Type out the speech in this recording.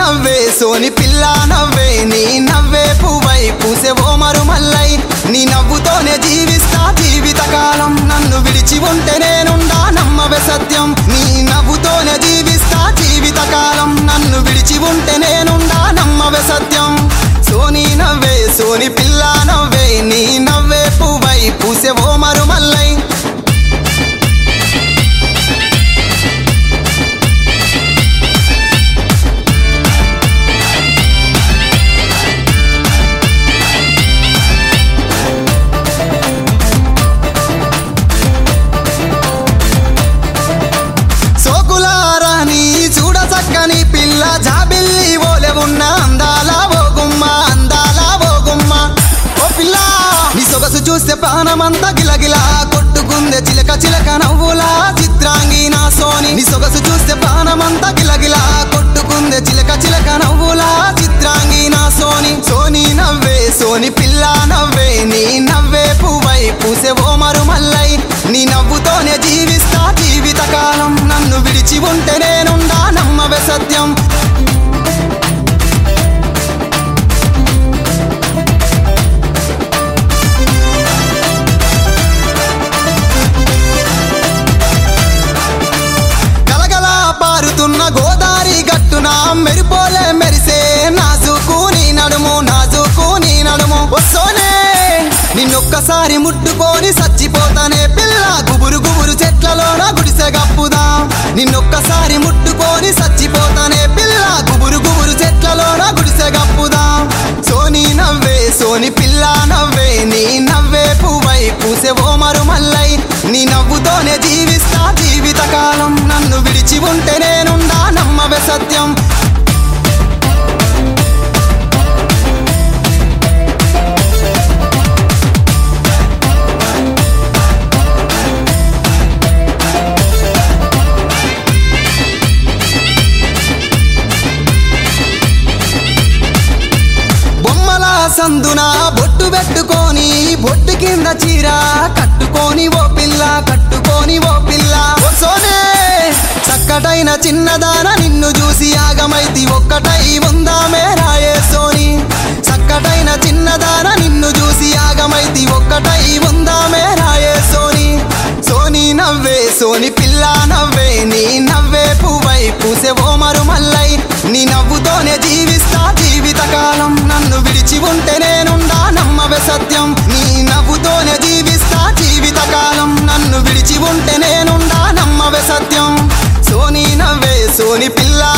నవ్వే సోని పిల్ల నవ్వే నీ నవ్వే పువ్వై పూసెవో మరుమల్లై నీ నవ్వుతోనే జీవిస్తా జీవితకాలం నన్ను విడిచి ఉంటే నేనుండా నమ్మవే సత్యం నీ నవ్వుతోనే జీవిస్తా జీవితకాలం నన్ను విడిచి ఉంటే నేనుండా నమ్మవే సత్యం సోని నవ్వే సోని పిల్ల నవ్వే నీ నవ్వే పువ్వై పూసెవో మరుమల్లై చక్కని పిల్ల జాబిల్లి ఓలే ఉన్న అందాల ఓ గుమ్మ ఓ పిల్ల నీ సొగసు చూస్తే ప్రాణమంతా గిలగిలా కొట్టుకుందే చిలక చిలక నవ్వులా చిత్రాంగి నా సోని నీ సొగసు చూస్తే ప్రాణమంతా గిలగిలా కొట్టుకుందే చిలక చిలక నవ్వులా చిత్రాంగి నా సోని సోని నవ్వే సోని పిల్ల నవ్వే నీ నవ్వే పువ్వై పూసెవో మరుమల్లై నీ నవ్వుతోనే జీవిస్తా జీవితకాలం నన్ను విడిచి ఉంటే నేనుండా నమ్మవే సత్యం గలగలా పారుతున్న గోదారి గట్టున మెరిపోలే మెరిసే నాజుకు నీ నడుము వస్తోనే నిన్నొక్కసారి ముట్టుకొని చచ్చిపోతానే పిల్ల గుబురు గుబురు చెట్లలోన గుడిసె గప్పుదా నిన్నొక్కసారి ముట్టుకొని చచ్చిపోతానే పిల్ల గుబురు గుబురు చెట్లలోన గుడిసె గప్పుదా సోని నవ్వే సోని పిల్ల నవ్వే నీ నవ్వే పువ్వై పూసెవో మరుమల్లై నీ నవ్వుతోనే జీవిస్తా జీవితకాలం నన్ను విడిచి ఉంటే నేనుండా నమ్మవే సత్యం సందున బొట్టు పెట్టుకొని బొట్టు కింద చీర కట్టుకొని ఓ పిల్ల సోనే చక్కటైన చిన్నదాన నిన్ను చూసి ఆగమైతి ఒక్కటై ఉందామే రాయే సోని చక్కటైన చిన్నదాన నిన్ను చూసి ఆగమైతి ఒక్కటై ఉందామే రాయే సోని సోని నవ్వే సోని పిల్ల నవ్వే నీ నవ్వే పువ్వై పూసెవో మరుమల్లై నీ నవ్వుతోనే జీవిస్తా జీవితకాలం నన్ను విడిచి ఉంటే నేనుండా నమ్మవే సత్యం నీ నవ్వుతోనే జీవిస్తా జీవితకాలం నన్ను విడిచి ఉంటే నేనుండా నమ్మవే సత్యం సోని నవ్వే సోని పిల్ల